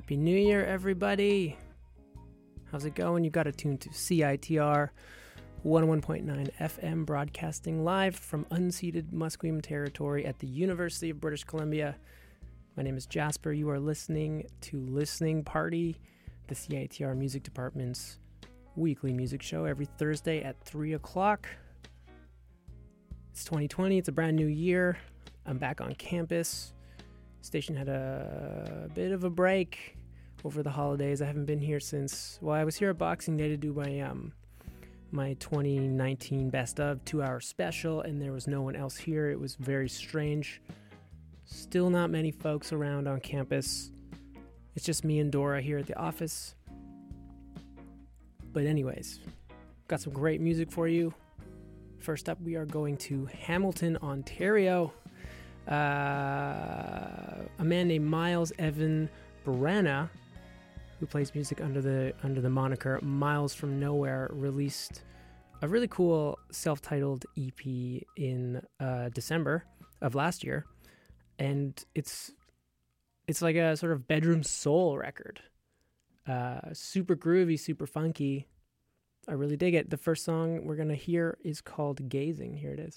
Happy New Year, everybody. How's it going? You got to tune to CITR 101.9 FM, broadcasting live from unceded Musqueam territory at the University of British Columbia. My name is Jasper. You are listening to Listening Party, the CITR Music Department's weekly music show every Thursday at 3 o'clock. It's 2020. It's a brand new year. I'm back on campus. Station had a bit of a break over the holidays. I haven't been here since, I was here at Boxing Day to do my 2019 Best of 2-hour special, and there was no one else here. It was very strange. Still not many folks around on campus. It's just me and Dora here at the office. But anyways, got some great music for you. First up, we are going to Hamilton, Ontario. A man named Miles Evan Barana, who plays music under the moniker Miles from Nowhere, released a really cool self-titled EP in December of last year, and it's like a sort of bedroom soul record. Super groovy, super funky. I really dig it. The first song we're gonna hear is called Gazing. Here it is.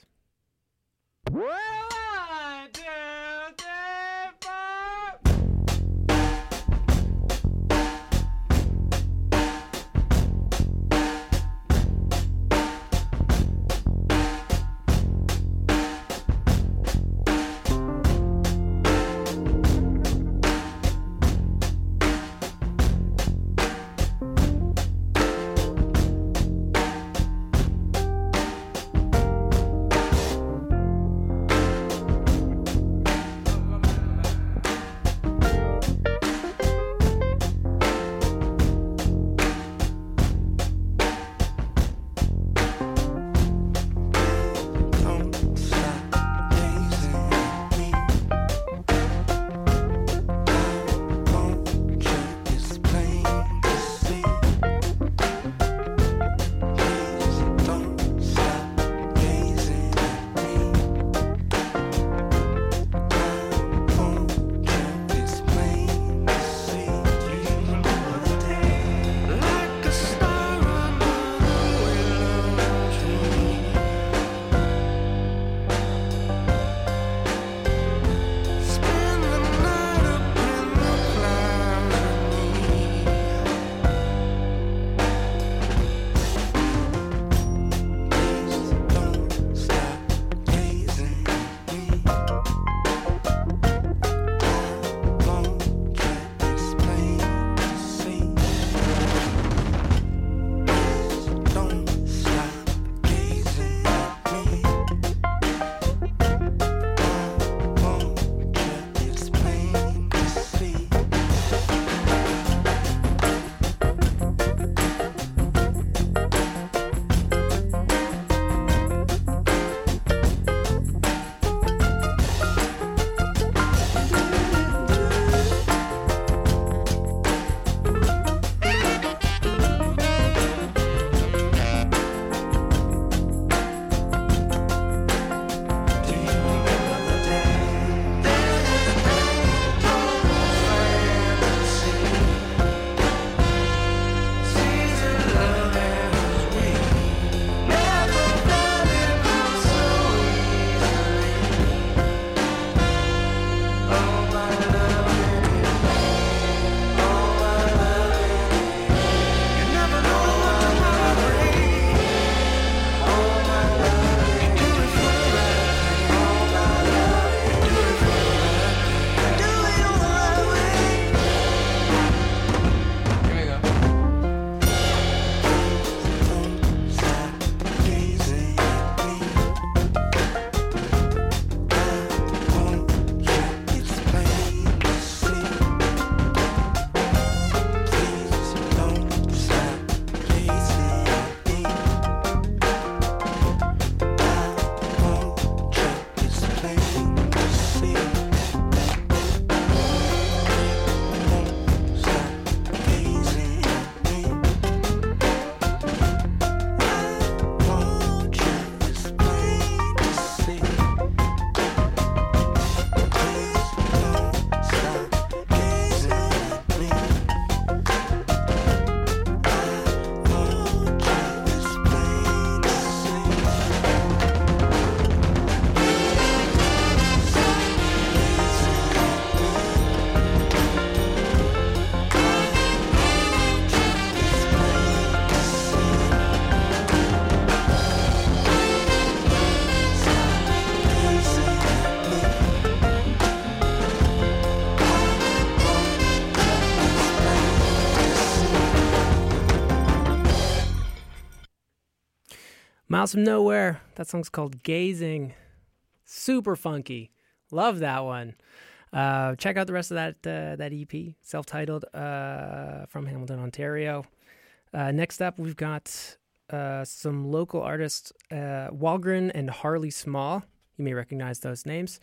Miles from Nowhere. That song's called Gazing. Super funky. Love that one. Check out the rest of that EP, self-titled, from Hamilton, Ontario. Next up, we've got some local artists, Walgren and Harley Small. You may recognize those names.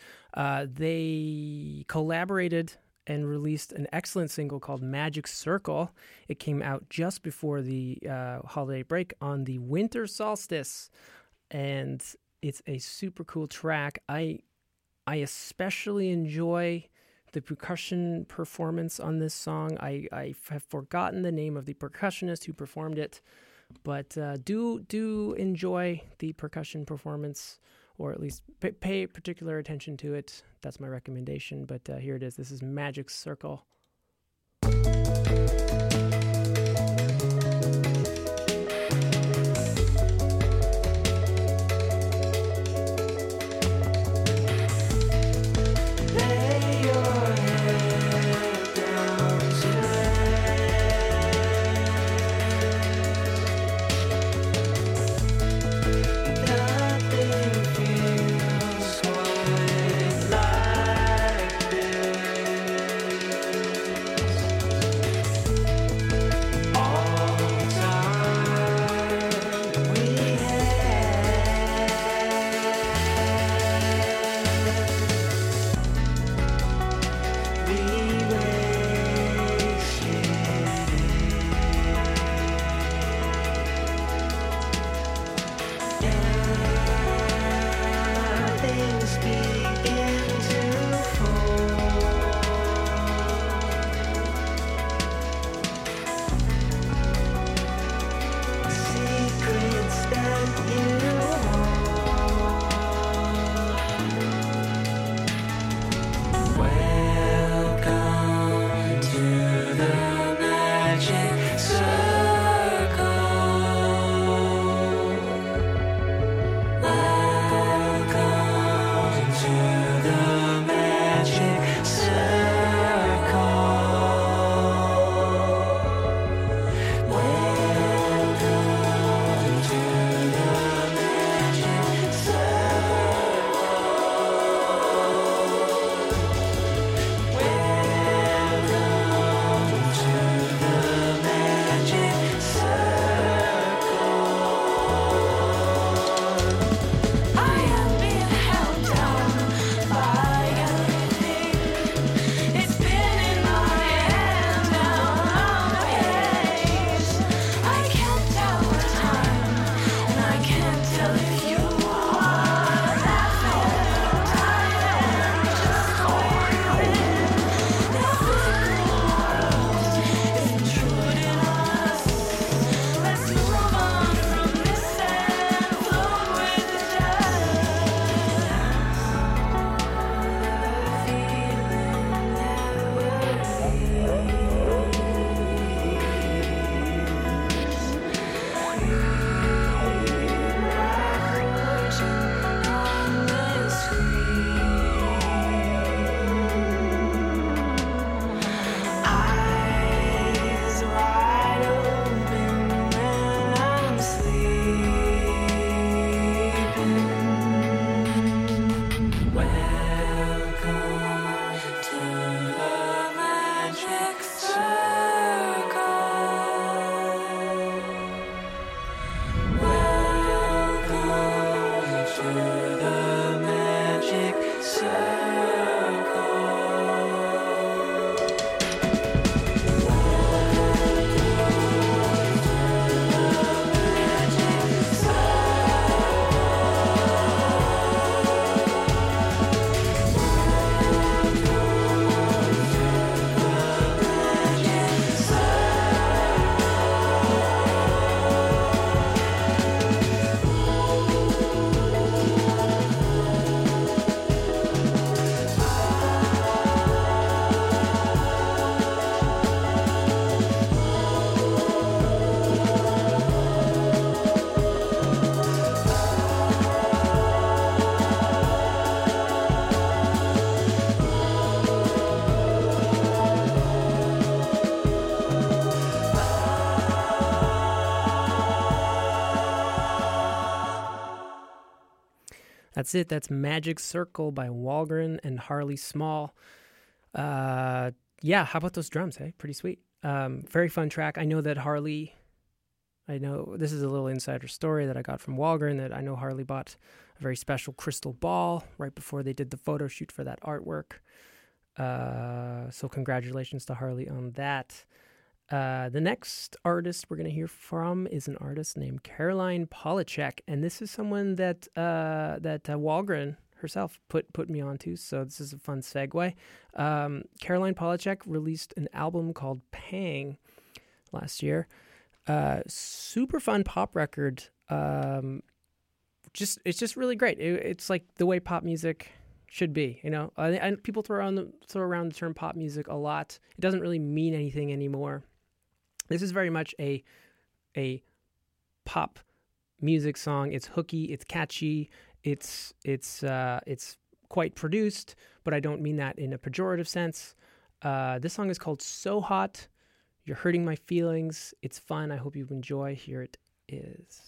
They collaborated and released an excellent single called Magic Circle. It came out just before the holiday break on the winter solstice, and it's a super cool track. I especially enjoy the percussion performance on this song. I have forgotten the name of the percussionist who performed it, but do enjoy the percussion performance, or at least pay particular attention to it. That's my recommendation, but here it is. This is Magic Circle. Welcome to That's it. That's Magic Circle by Walgren and Harley Small. Yeah, how about those drums, hey? Pretty sweet. Very fun track. I know that Harley, this is a little insider story that I got from Walgren, that I know Harley bought a very special crystal ball right before they did the photo shoot for that artwork. So congratulations to Harley on that. The next artist we're going to hear from is an artist named Caroline Polachek, and this is someone that Walgren herself put me onto, so this is a fun segue. Caroline Polachek released an album called Pang last year. Super fun pop record. It's just really great. It's like the way pop music should be, you know. And people throw around the term pop music a lot. It doesn't really mean anything anymore. This is very much a pop music song. It's hooky, it's catchy, it's quite produced, but I don't mean that in a pejorative sense. This song is called So Hot. You're Hurting My Feelings. It's fun. I hope you enjoy. Here it is.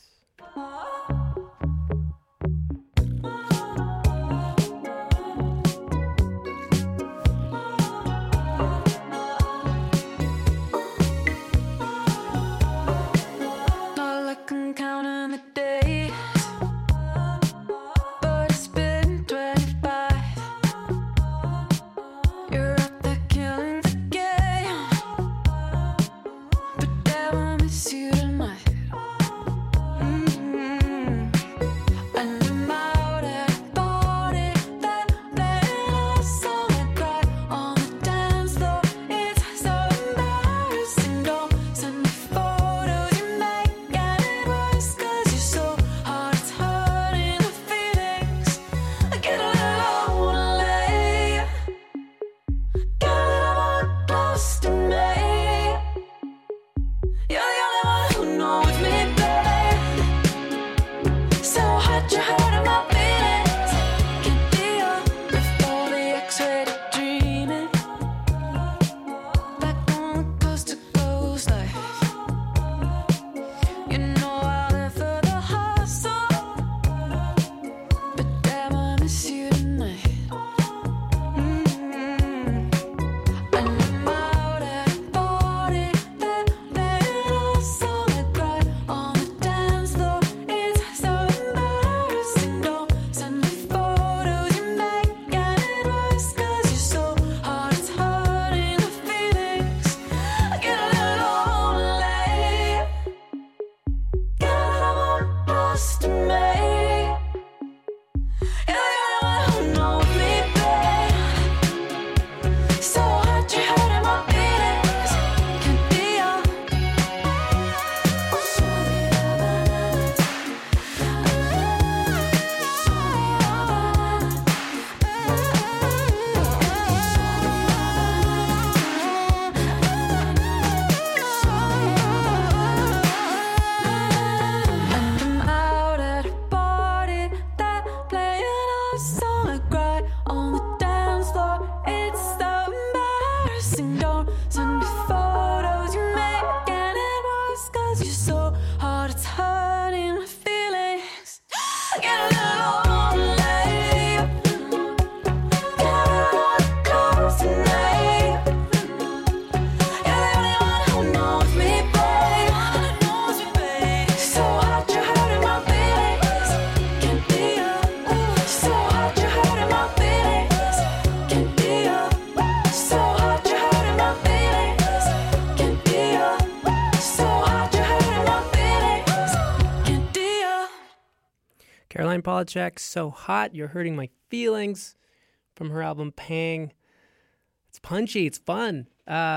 Caroline Polachek, So Hot, You're Hurting My Feelings, from her album Pang. It's punchy, it's fun.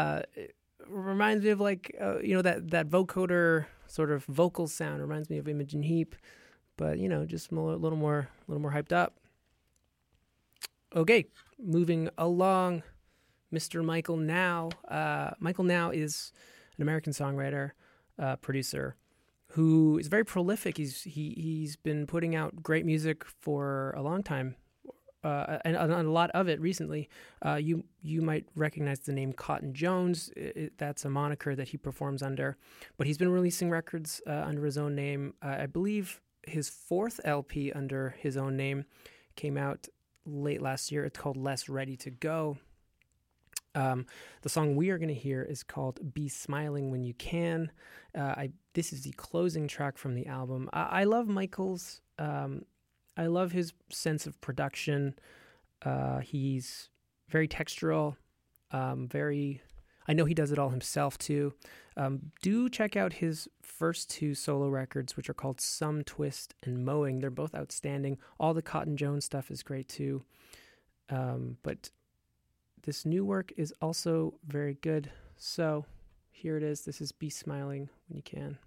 It reminds me of that vocoder sort of vocal sound. Reminds me of Imogen Heap, but just a little more hyped up. Okay, moving along, Mr. Michael Now. Michael Now is an American songwriter, producer, who is very prolific. He's been putting out great music for a long time, and a lot of it recently. You might recognize the name Cotton Jones. That's a moniker that he performs under, but he's been releasing records under his own name. I believe his fourth LP under his own name came out late last year. It's called Less Ready to Go. The song we are going to hear is called Be Smiling When You Can. This is the closing track from the album. I love Michael's. I love his sense of production. He's very textural, I know he does it all himself too. Do check out his first two solo records, which are called Some Twist and Mowing. They're both outstanding. All the Cotton Jones stuff is great too. But this new work is also very good. So here it is. This is Be Smiling When You Can.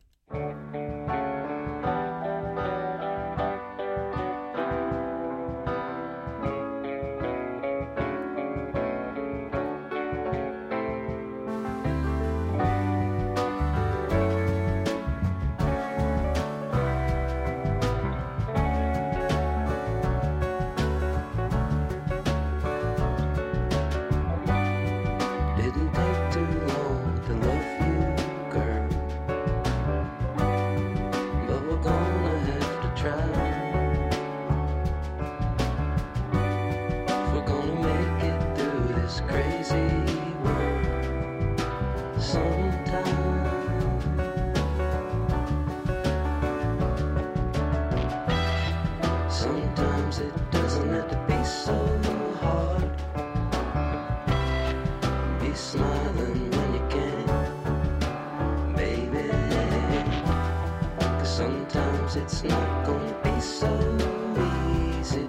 It's not gonna be so easy.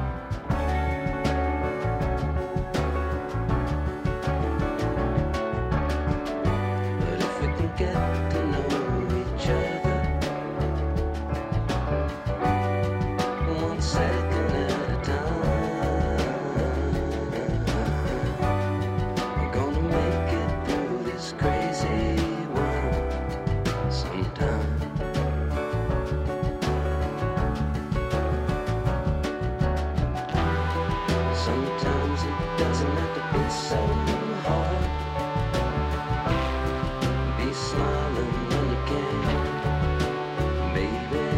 But if we can get to know each other 1 second at a time, we're gonna make it through this crazy world sometime. Sometimes it doesn't have to be so hard. Be smiling when you can, baby.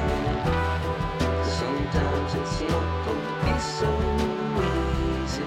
Sometimes it's not gonna be so easy.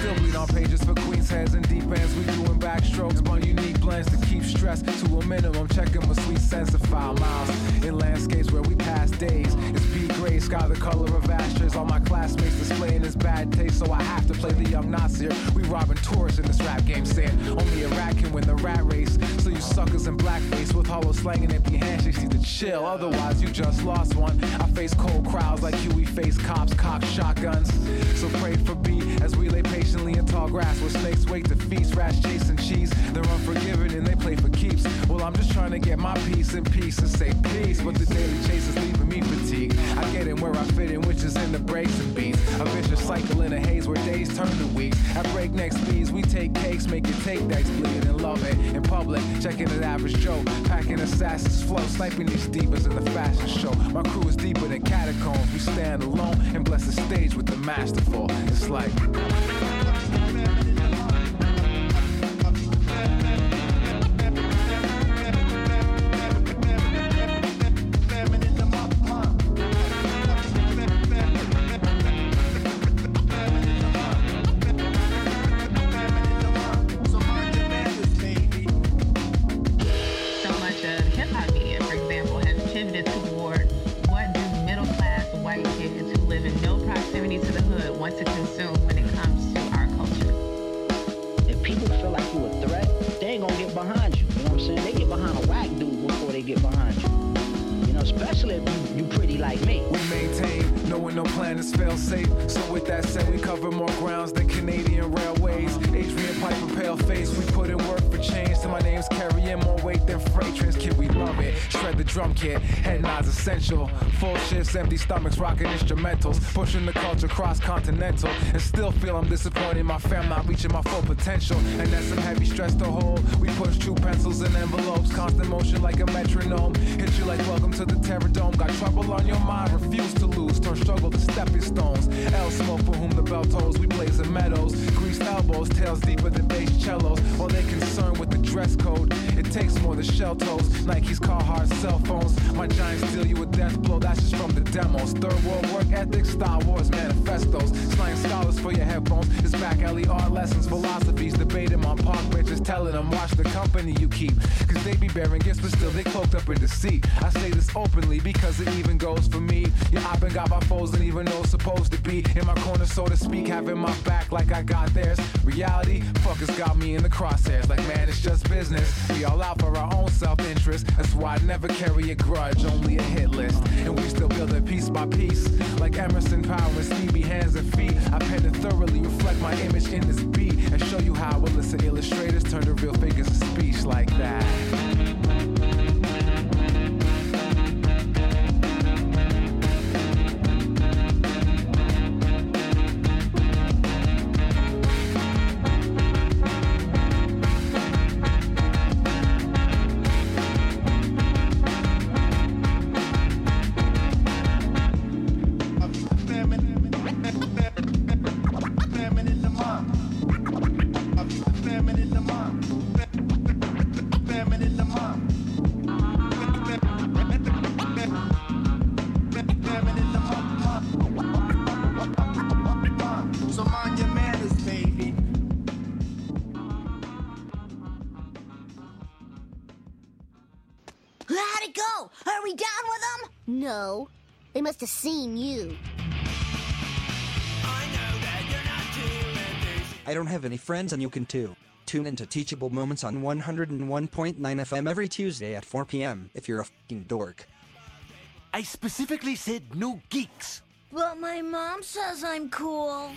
Still bleed on pages for queens heads and deep ends. We doing backstrokes, bun unique blends to keep stress to a minimum. Checking my sweet sense of foul miles in landscapes where we pass days. It's B gray sky, the color of ashes. All my classmates displaying this bad taste, so I have to play the young Nasir. We robbing tourists in this rap game, saying only a rat can win the rat race. So you suckers in blackface with hollow slang and empty handshakes need to chill. Otherwise, you just lost one. I face cold crowds like Huey face cops, cock shotguns. So pray for B as we lay patiently in tall grass where snakes wait to feast. Rats chasing cheese, they're unforgiving and they play for keeps. Well, I'm just trying to get my piece in peace and say peace, but the daily chase is leaving me fatigued. I get in where I fit in, which is in the breaks and beats. A vicious cycle in a haze where days turn to weeks. At breakneck speeds, we take cakes, make it take decks, bleed and love it. In public, checking an average Joe, packing assassin's flow, sniping these divas in the fashion show. My crew is deeper than catacombs. We stand alone and bless the stage with the masterful. It's like drum kit, head nods essential. Full shifts, empty stomachs, rocking instrumentals, pushing the culture cross-continental, and still feel I'm disappointed my fam not reaching my full potential. And that's some heavy stress to hold. We push true pencils and envelopes, constant motion like a metronome. Hit you like welcome to the Terror Dome. Got trouble on your mind, refuse to lose, turn struggle to stepping stones. L smoke for whom the bell tolls. We blaze in meadows, greased elbows, tails deeper than bass cellos. While they concerned with the dress code, it takes more than shell toes. Nike's Carhartt cell phones. My giants steal you a death blow, that's just from the demos. Third world work ethic, Star Wars manifestos. Slang scholars for your headphones. It's back LER lessons, philosophies. Debate them on park benches, telling them watch the company you keep. Cause they be bearing gifts, but still they cloaked up in deceit. I say this openly because it even goes for me. Yeah, I've been got my foes and even though supposed to be in my corner, so to speak, having my back like I got theirs. Reality, fuckers got me in the crosshairs. Like man, it's just business. We all out for our own self-interest. That's why I never carry a grudge, only a hit list. And we still build it piece by piece. Like Emerson, Power, and Stevie, hands and feet. I pen and thoroughly reflect my image in this beat and show you how illicit illustrators turn to real figures of speech like that. How'd it go? Are we done with them? No. They must have seen you. I don't have any friends and you can too. Tune into Teachable Moments on 101.9 FM every Tuesday at 4 p.m. if you're a f***ing dork. I specifically said no geeks. But my mom says I'm cool.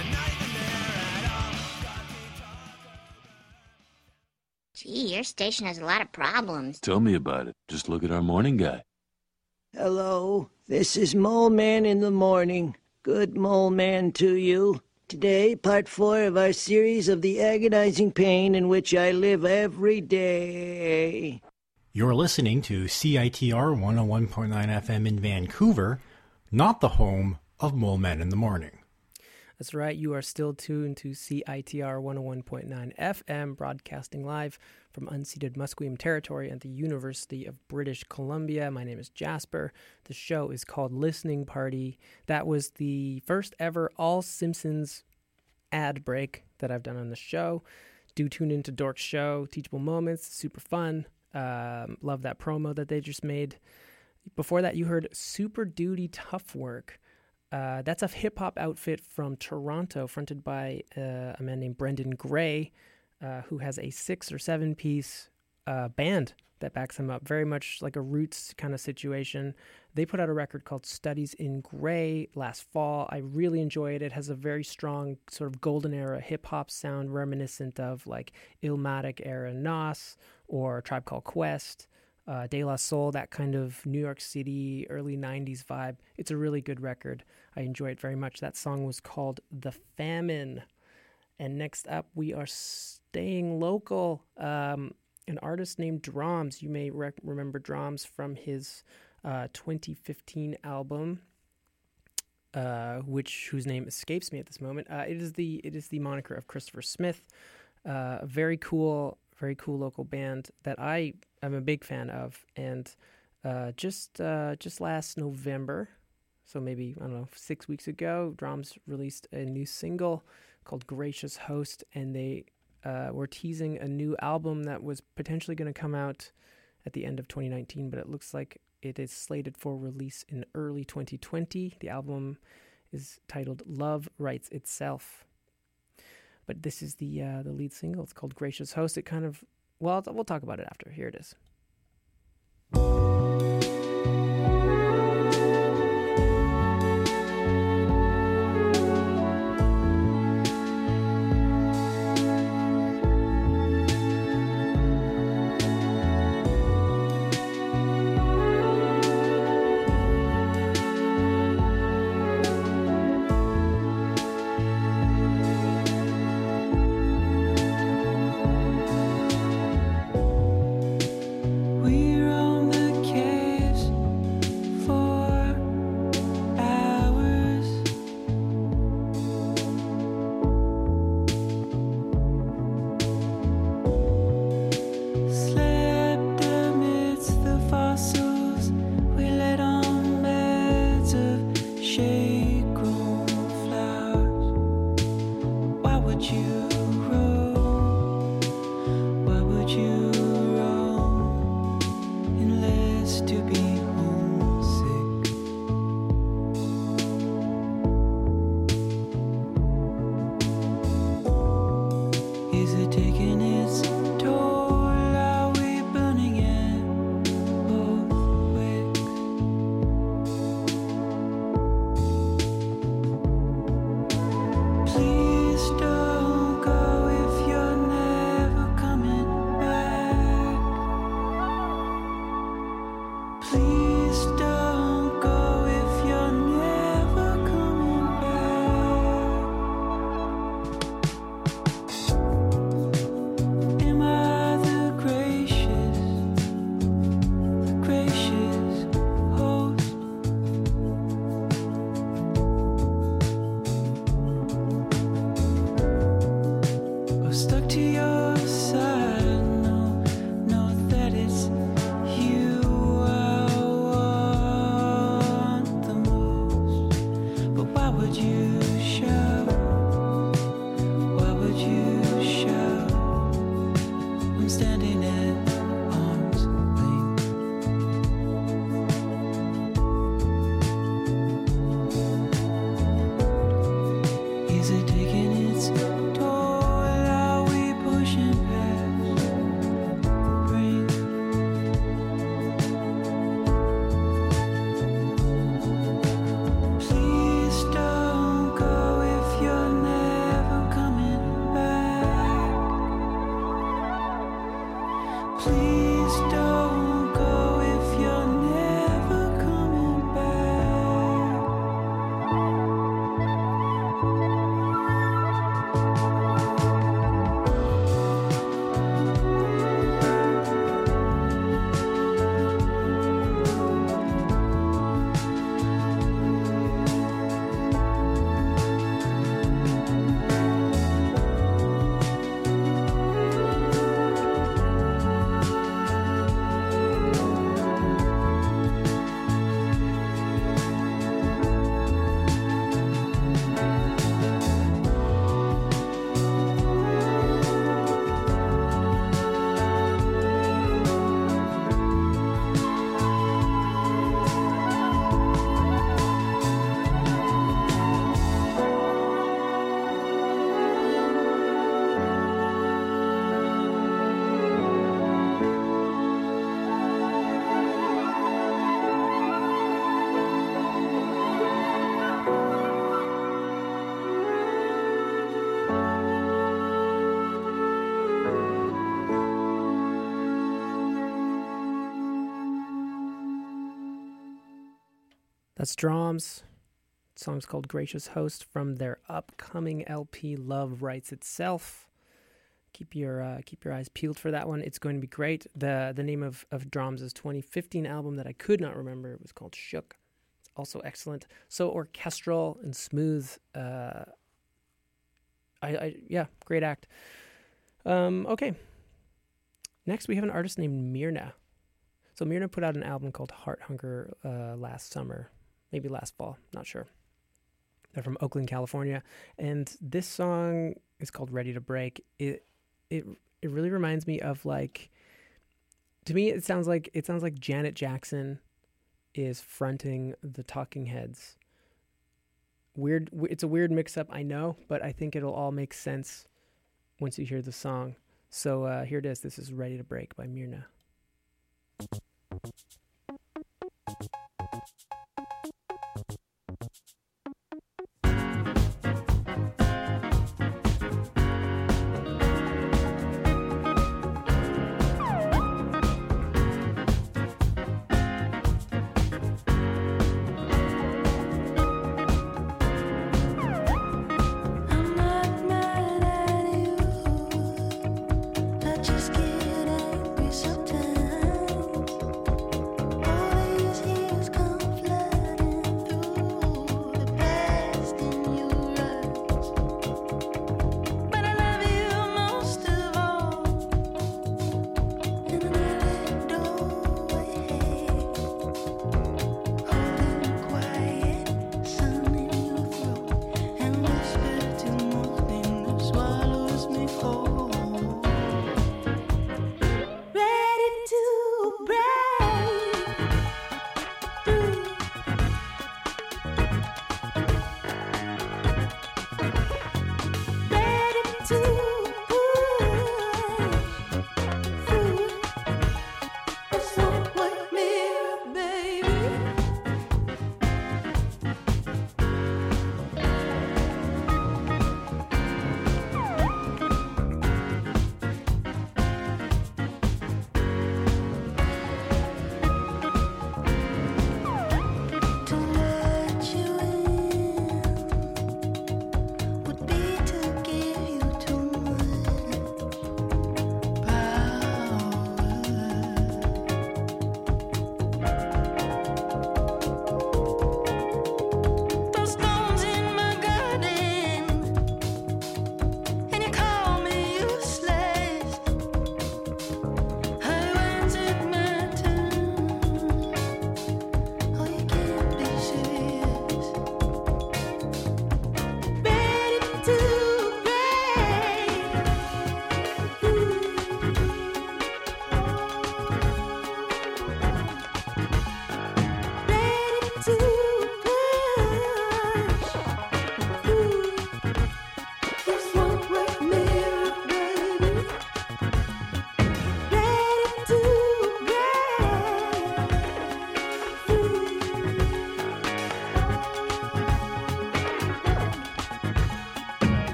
Gee, your station has a lot of problems. Tell me about it. Just look at our morning guy. Hello, this is Mole Man in the morning. Good Mole Man to you. Today, part 4 of our series of the agonizing pain in which I live every day. You're listening to CITR 101.9 FM in Vancouver, not the home of Mole Man in the Morning. That's right. You are still tuned to CITR 101.9 FM, broadcasting live from unceded Musqueam territory at the University of British Columbia. My name is Jasper. The show is called Listening Party. That was the first ever All Simpsons ad break that I've done on the show. Do tune into Dork's show, Teachable Moments, super fun. Love that promo that they just made. Before that, you heard Super Duty Tough Work. That's a hip-hop outfit from Toronto, fronted by a man named Brendan Gray, who has a 6 or 7 piece band that backs him up, very much like a Roots kind of situation. They put out a record called Studies in Gray last fall. I really enjoyed it. It has a very strong sort of golden era hip-hop sound reminiscent of like Illmatic era Nas or Tribe Called Quest, De La Soul, that kind of New York City early 90s vibe. It's a really good record. I enjoy it very much. That song was called The Famine. And next up, we are staying local. An artist named Drums. You may remember Drums from his 2015 album, whose name escapes me at this moment. It is the moniker of Christopher Smith. A very cool local band that I am a big fan of. And just last November, so maybe, I don't know, 6 weeks ago, Drums released a new single called Gracious Host, and they were teasing a new album that was potentially going to come out at the end of 2019, but it looks like it is slated for release in early 2020. The album is titled Love Writes Itself. But this is the lead single. It's called Gracious Host. It kind of, well, we'll talk about it after. Here it is. Know that it's you out That's Drums. The song's called Gracious Host from their upcoming LP Love Writes Itself. Keep your eyes peeled for that one. It's going to be great. The name of Drums' 2015 album that I could not remember, it was called Shook. It's also excellent. So orchestral and smooth. Great act. Okay. Next we have an artist named Myrna. So Myrna put out an album called Heart Hunger last summer, maybe last fall, not sure. They're from Oakland, California, and this song is called Ready to Break. It really reminds me of, like, to me it sounds like Janet Jackson is fronting the Talking Heads. Weird, it's a weird mix-up, I know, but I think it'll all make sense once you hear the song. So here it is. This is Ready to Break by Myrna. Just get angry sometimes.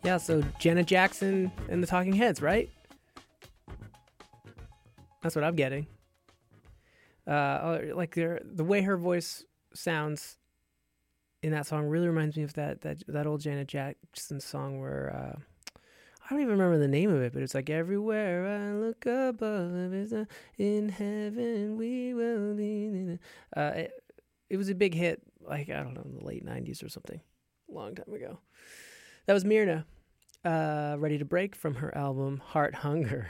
Yeah, so Janet Jackson and the Talking Heads, right? That's what I'm getting. Like the way her voice sounds in that song really reminds me of that old Janet Jackson song where I don't even remember the name of it, but it's like everywhere I look above is in heaven we will be. It was a big hit, like I don't know, in the late '90s or something, a long time ago. That was Myrna, Ready to Break from her album Heart Hunger.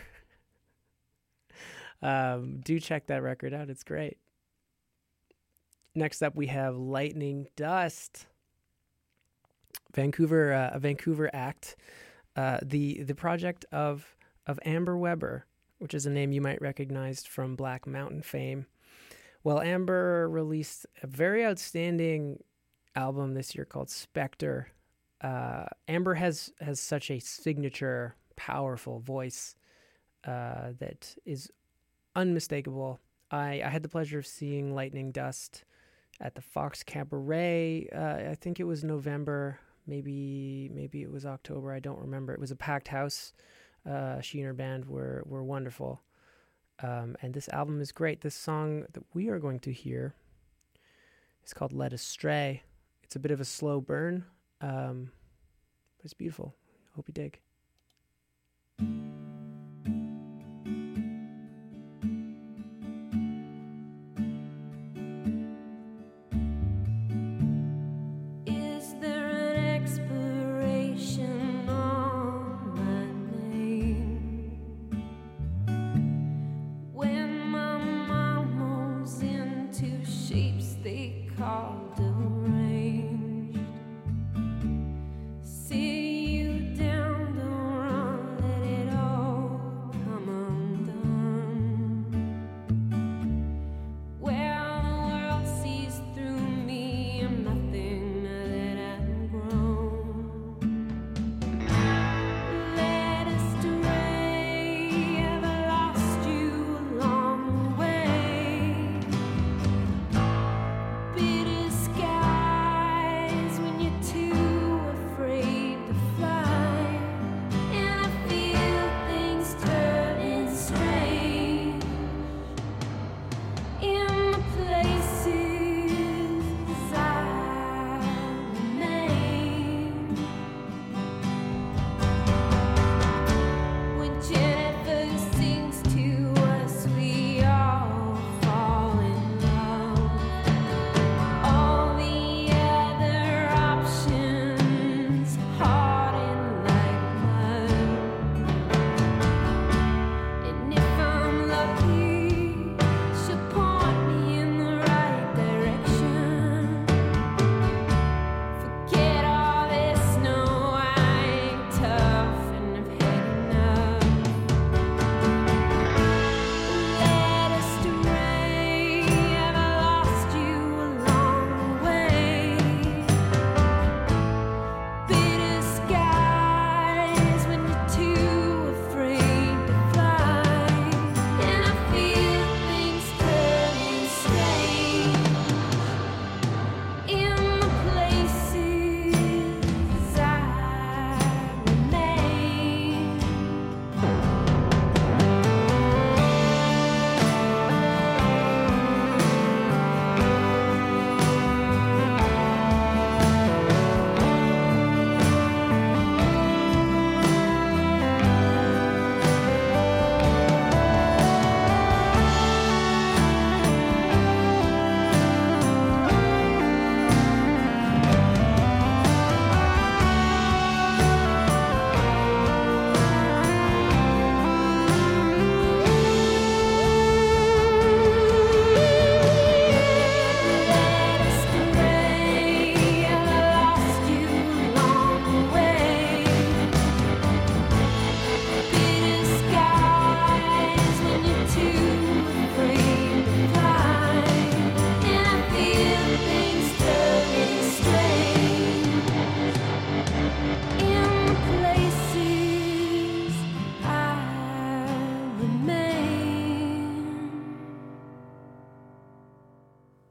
Do check that record out. It's great. Next up, we have Lightning Dust. A Vancouver act. The project of Amber Weber, which is a name you might recognize from Black Mountain fame. Well, Amber released a very outstanding album this year called Spectre. Amber has such a signature, powerful voice that is unmistakable. I had the pleasure of seeing Lightning Dust at the Fox Cabaret. I think it was November, maybe it was October. I don't remember. It was a packed house. She and her band were wonderful. And this album is great. This song that we are going to hear is called Led Astray. It's a bit of a slow burn, but it's beautiful. Hope you dig.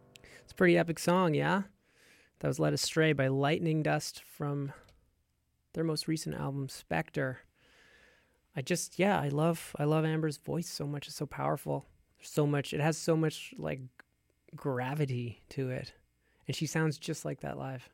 Pretty epic song, yeah? That was Led Astray by Lightning Dust from their most recent album, Spectre. I love Amber's voice so much. It's so powerful. There's so much. It has so much like gravity to it, and she sounds just like that live.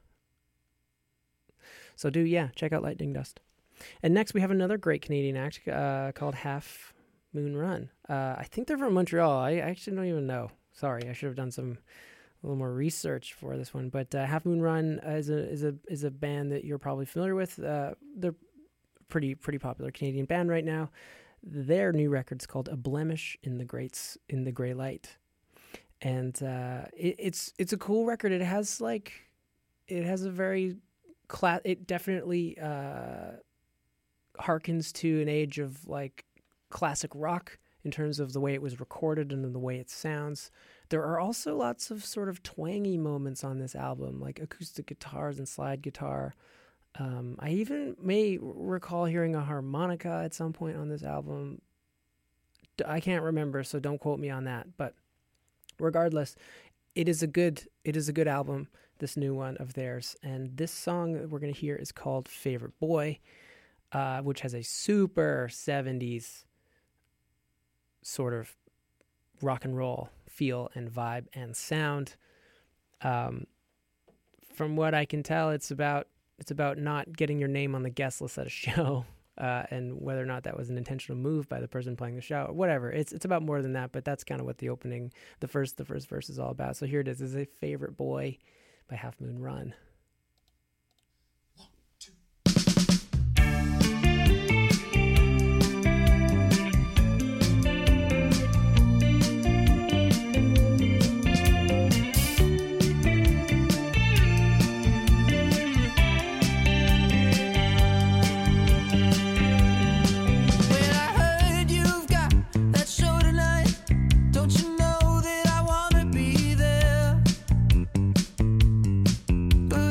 So check out Lightning Dust. And next we have another great Canadian act called Half Moon Run. I think they're from Montreal. I actually don't even know. Sorry, I should have done a little more research for this one. But Half Moon Run is a band that you're probably familiar with. They're pretty popular Canadian band right now. Their new record's called A Blemish in the Grey Light, and it's a cool record. It has a very it definitely harkens to an age of like classic rock in terms of the way it was recorded and the way it sounds. There are also lots of sort of twangy moments on this album, like acoustic guitars and slide guitar. I even may recall hearing a harmonica at some point on this album. I can't remember, so don't quote me on that. But regardless, it is a good album, this new one of theirs. And this song that we're going to hear is called Favorite Boy, which has a super 70s sort of rock and roll feel and vibe and sound. From what I can tell, it's about not getting your name on the guest list at a show, and whether or not that was an intentional move by the person playing the show, or whatever. It's about more than that, but that's kind of what the first verse is all about. So here it is. This is a Favorite Boy by Half Moon Run. But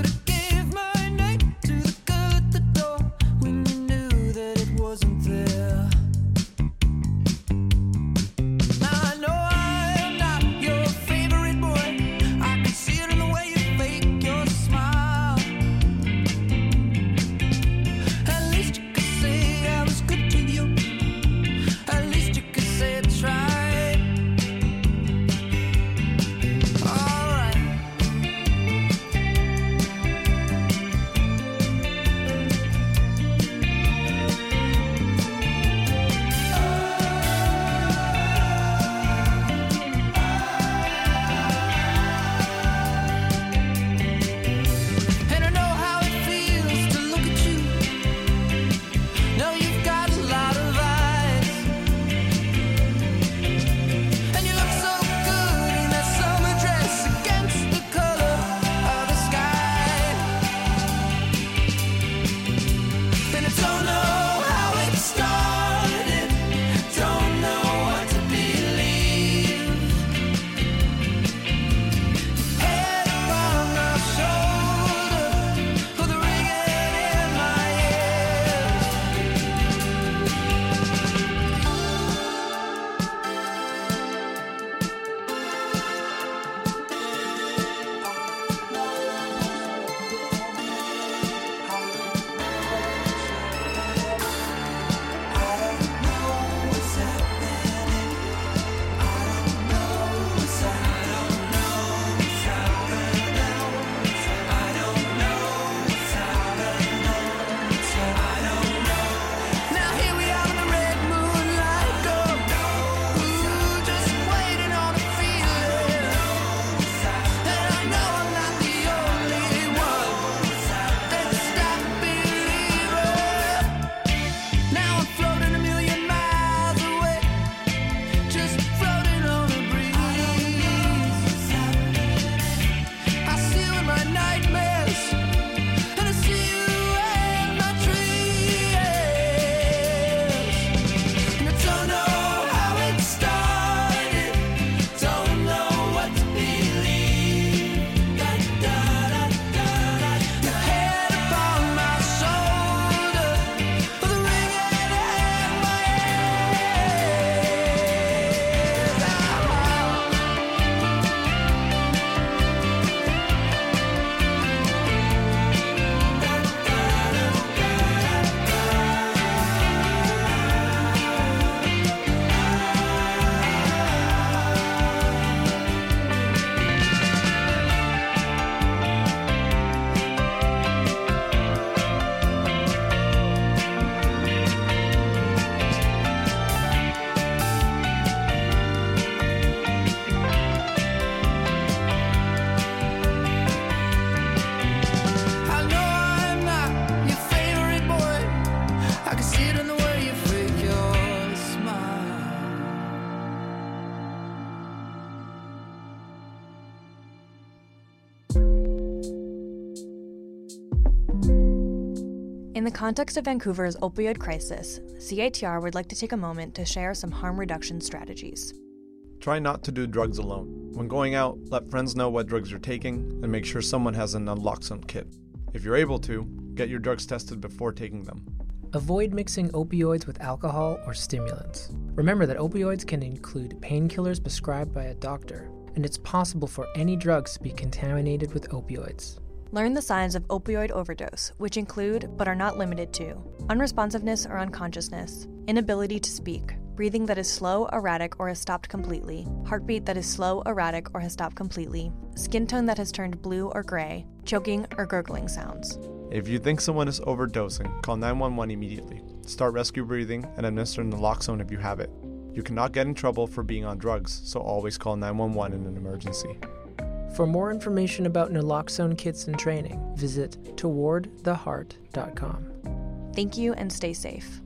In the context of Vancouver's opioid crisis, CITR would like to take a moment to share some harm reduction strategies. Try not to do drugs alone. When going out, let friends know what drugs you're taking and make sure someone has a naloxone kit. If you're able to, get your drugs tested before taking them. Avoid mixing opioids with alcohol or stimulants. Remember that opioids can include painkillers prescribed by a doctor, and it's possible for any drugs to be contaminated with opioids. Learn the signs of opioid overdose, which include, but are not limited to, unresponsiveness or unconsciousness, inability to speak, breathing that is slow, erratic, or has stopped completely, heartbeat that is slow, erratic, or has stopped completely, skin tone that has turned blue or gray, choking or gurgling sounds. If you think someone is overdosing, call 911 immediately. Start rescue breathing and administer naloxone if you have it. You cannot get in trouble for being on drugs, so always call 911 in an emergency. For more information about naloxone kits and training, visit towardtheheart.com. Thank you and stay safe.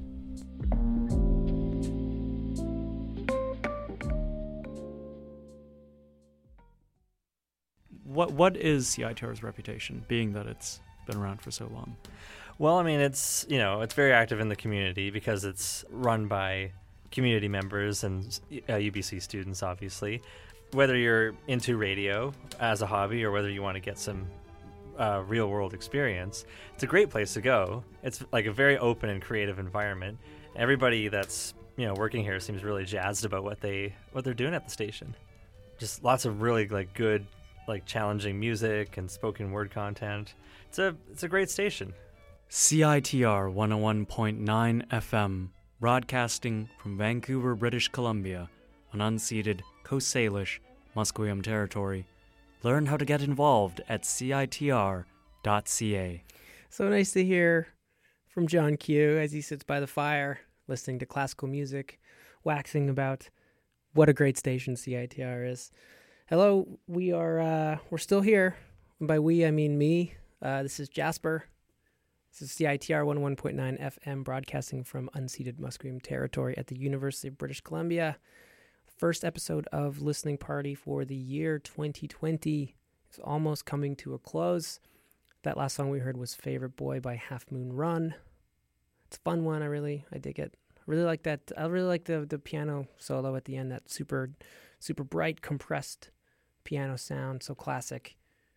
What is CITR's reputation, being that it's been around for so long? Well, I mean, it's very active in the community because it's run by community members and UBC students, obviously. Whether you're into radio as a hobby or whether you want to get some real-world experience, it's a great place to go. It's like a very open and creative environment. Everybody that's working here seems really jazzed about what they're doing at the station. Just lots of really good, challenging music and spoken word content. It's a great station. CITR 101.9 FM, broadcasting from Vancouver, British Columbia, on unceded Coast Salish, Musqueam territory. Learn how to get involved at CITR.ca. So nice to hear from John Q as he sits by the fire, listening to classical music, waxing about what a great station CITR is. Hello, we're still here. And by we, I mean me. This is Jasper. This is CITR 101.9 FM, broadcasting from unceded Musqueam territory at the University of British Columbia. First episode of Listening Party for the year 2020 is almost coming to a close. That last song we heard was Favorite Boy by Half Moon Run. It's a fun one. I dig it. I really like that. I really like the piano solo at the end, that super, super bright, compressed piano sound, so classic.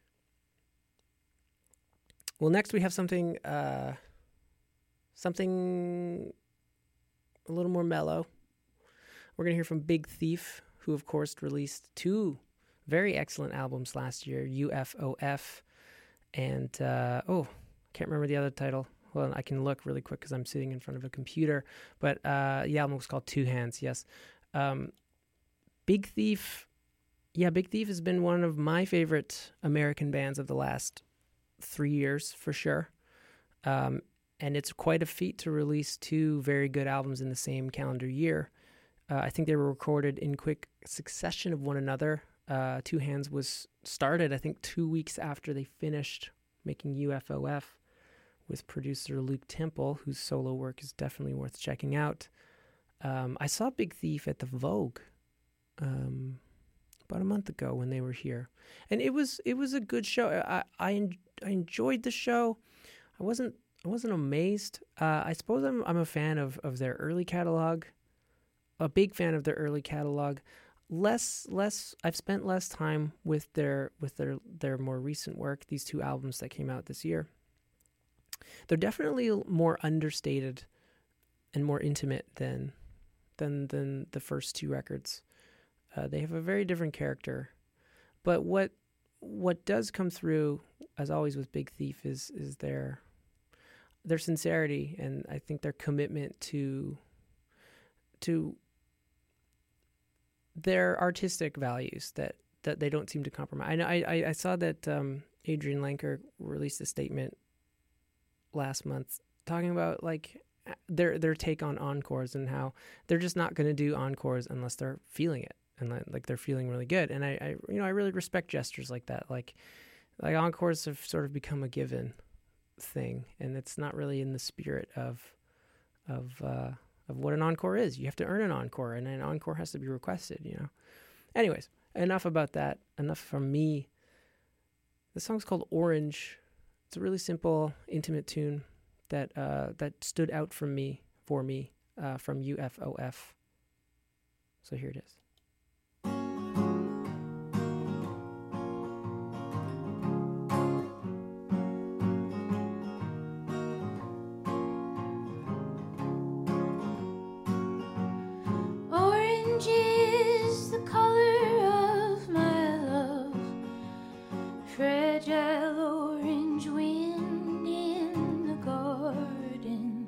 Well, next we have something a little more mellow. We're going to hear from Big Thief, who, of course, released 2 very excellent albums last year, UFOF, and, I can't remember the other title. Well, I can look really quick because I'm sitting in front of a computer, but the album was called Two Hands, yes. Big Thief has been one of my favorite American bands of the last 3 years, for sure. And it's quite a feat to release 2 very good albums in the same calendar year. I think they were recorded in quick succession of one another. Two Hands was started, I think, 2 weeks after they finished making UFOF with producer Luke Temple, whose solo work is definitely worth checking out. I saw Big Thief at the Vogue about a month ago when they were here, and it was a good show. I enjoyed the show. I wasn't amazed. I suppose I'm a fan of their early catalog. A big fan of their early catalog. I've spent less time with their more recent work, these 2 albums that came out this year. They're definitely more understated and more intimate than the first 2 records. They have a very different character. But what does come through, as always with Big Thief, is their sincerity, and I think their commitment to their artistic values that they don't seem to compromise. I saw that Adrian Lenker released a statement last month talking about their take on encores and how they're just not going to do encores unless they're feeling it and they're feeling really good. And I really respect gestures like that. Like encores have sort of become a given thing, and it's not really in the spirit of what an encore is. You have to earn an encore, and an encore has to be requested, Anyways, enough about that. Enough from me. The song's called Orange. It's a really simple, intimate tune that stood out for me from UFOF. So here it is. Orange is the color of my love, fragile orange wind in the garden.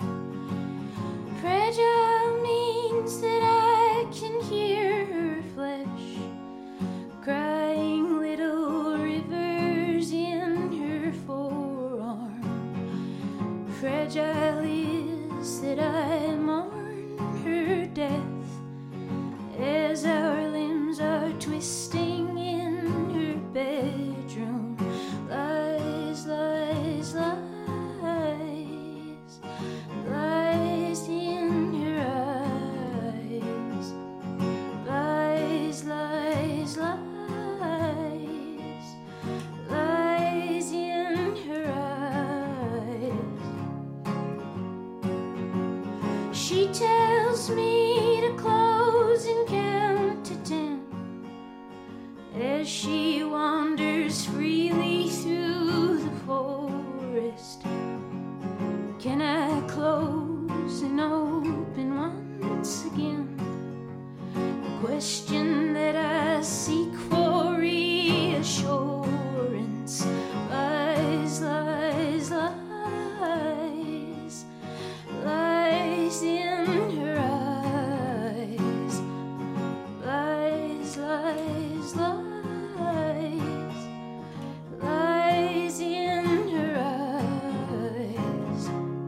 Fragile means that I can hear her flesh, crying little rivers in her forearm. Fragile is that I mourn her death, as our limbs are twisting in her bedroom. Lies, lies, lies, lies in her eyes. Lies, lies, lies, lies in her eyes. She tells me to close and count to 10 as she wanders freely through the forest. Can I close and open once again? The question that I seek for reassurance. Lies, lies, lies, lies in her eyes. Lies, lies, lies, lies in her eyes.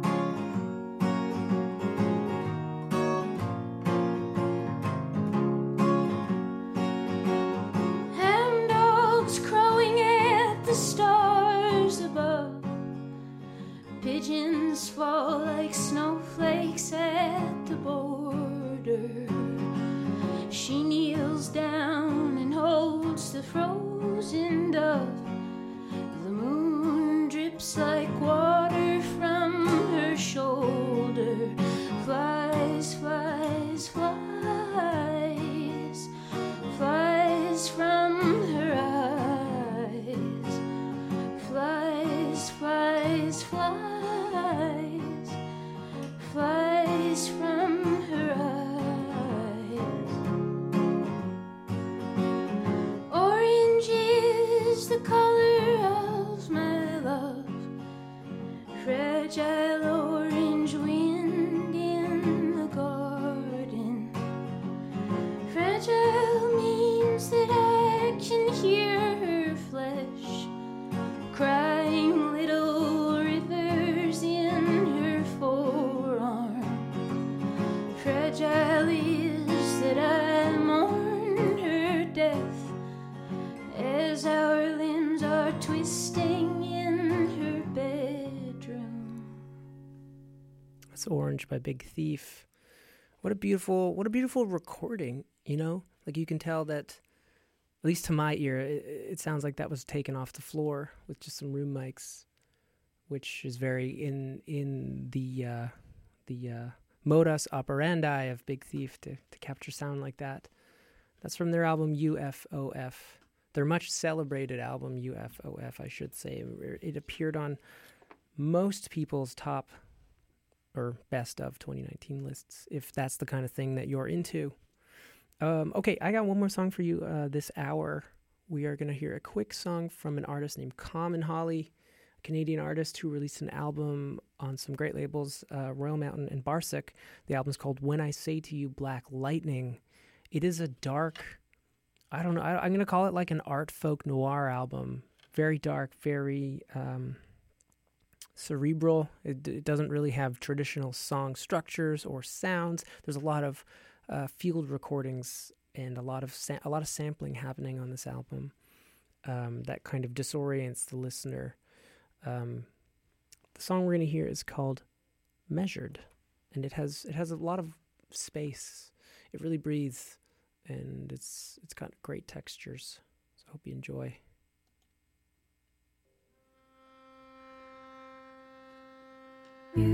Hound dogs crowing at the stars above. Pigeons fall like snowflakes at the border. She kneels down and holds the frozen dove. The moon drips like water from her shoulder. Flies, flies, flies, flies from her eyes. Flies, flies, flies, flies from her eyes. Orange is the color of my love, fragile orange wind in the garden. Fragile means that I can hear her flesh, crying little rivers in her forearm. Fragile is that I mourn her death, as our limbs are twisting in her bedroom. That's Orange by Big Thief. What a beautiful recording, you know? Like you can tell that, at least to my ear, it sounds like that was taken off the floor with just some room mics, which is very in the modus operandi of Big Thief to capture sound like that. That's from their album UFOF. Their much celebrated album UFOF, I should say. It appeared on most people's top or best of 2019 lists, if that's the kind of thing that you're into. Okay, I got one more song for you this hour. We are going to hear a quick song from an artist named Common Holly, a Canadian artist who released an album on some great labels, Royal Mountain and Barsic. The album's called When I Say to You Black Lightning. It is a dark, I don't know, I'm going to call it like an art folk noir album. Very dark, very cerebral. It doesn't really have traditional song structures or sounds. There's a lot of field recordings and a lot of sampling happening on this album that kind of disorients the listener. The song we're going to hear is called Measured, and it has a lot of space. It really breathes, and it's got great textures. So I hope you enjoy. You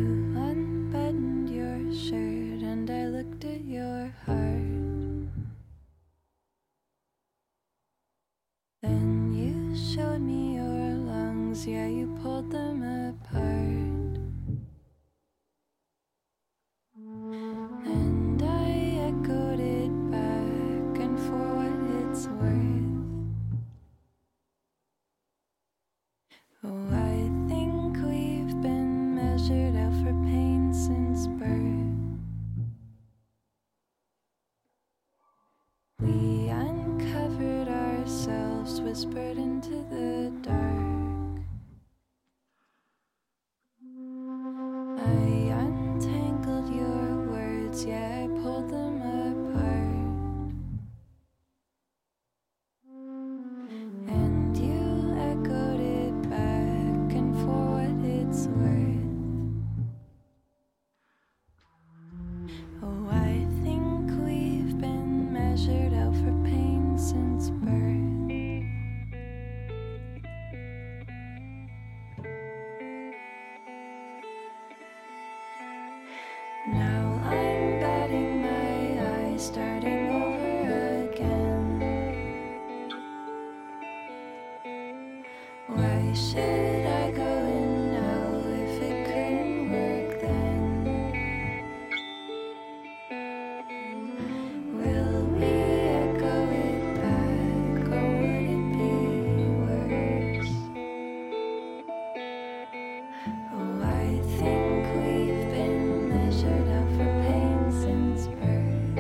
Oh, I think we've been measured out for pain since birth. We uncovered ourselves, whispered into the dark. I untangled your words, yeah, I pulled them apart. And you echoed it back, and for what it's worth. Oh, I think we've been measured out for pain since birth. Now I'm batting my eyes, starting over again. Why should I go in now if it couldn't work then? Will we echo it back, or would it be worse? Oh, I think we've been measured out for pain since birth.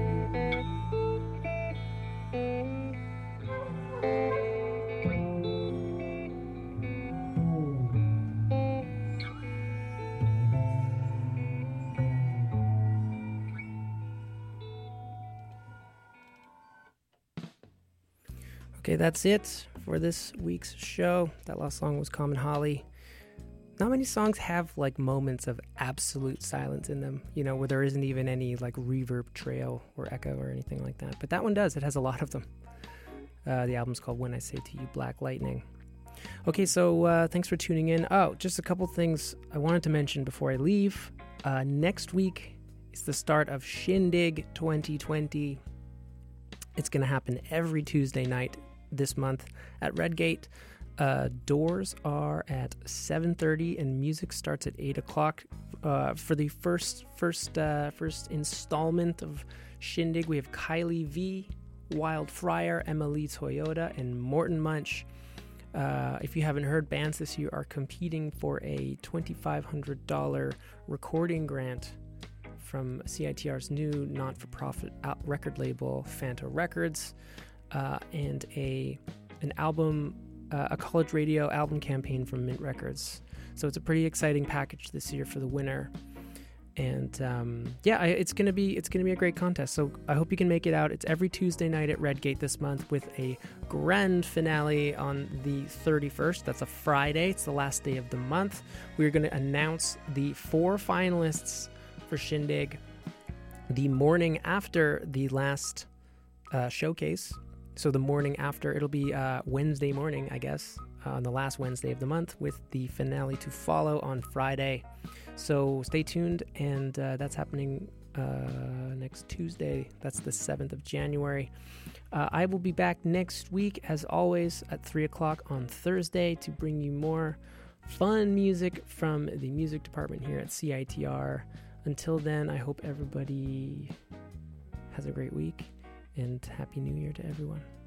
Okay, that's it for this week's show. That last song was Common Holly. Not many songs have like moments of absolute silence in them, you know, where there isn't even any like reverb trail or echo or anything like that. But that one does. It has a lot of them. The album's called When I Say to You, Black Lightning. Okay, so thanks for tuning in. Oh, just a couple things I wanted to mention before I leave. Next week is the start of Shindig 2020. It's going to happen every Tuesday night this month at Redgate. Doors are at 7:30 and music starts at 8 o'clock. For the first installment of Shindig, we have Kylie V, Wild Friar, Emily Toyota, and Morton Munch. If you haven't heard, bands this year are competing for a $2,500 recording grant from CITR's new not-for-profit record label, Fanta Records, and an album, a college radio album campaign from Mint Records. So it's a pretty exciting package this year for the winner. And it's gonna be a great contest. So I hope you can make it out. It's every Tuesday night at Redgate this month with a grand finale on the 31st. That's a Friday. It's the last day of the month. We're going to announce the 4 finalists for Shindig the morning after the last showcase. So the morning after, it'll be Wednesday morning, I guess, on the last Wednesday of the month, with the finale to follow on Friday. So stay tuned, and that's happening next Tuesday. That's the 7th of January. I will be back next week, as always, at 3 o'clock on Thursday to bring you more fun music from the music department here at CITR. Until then, I hope everybody has a great week, and Happy New Year to everyone.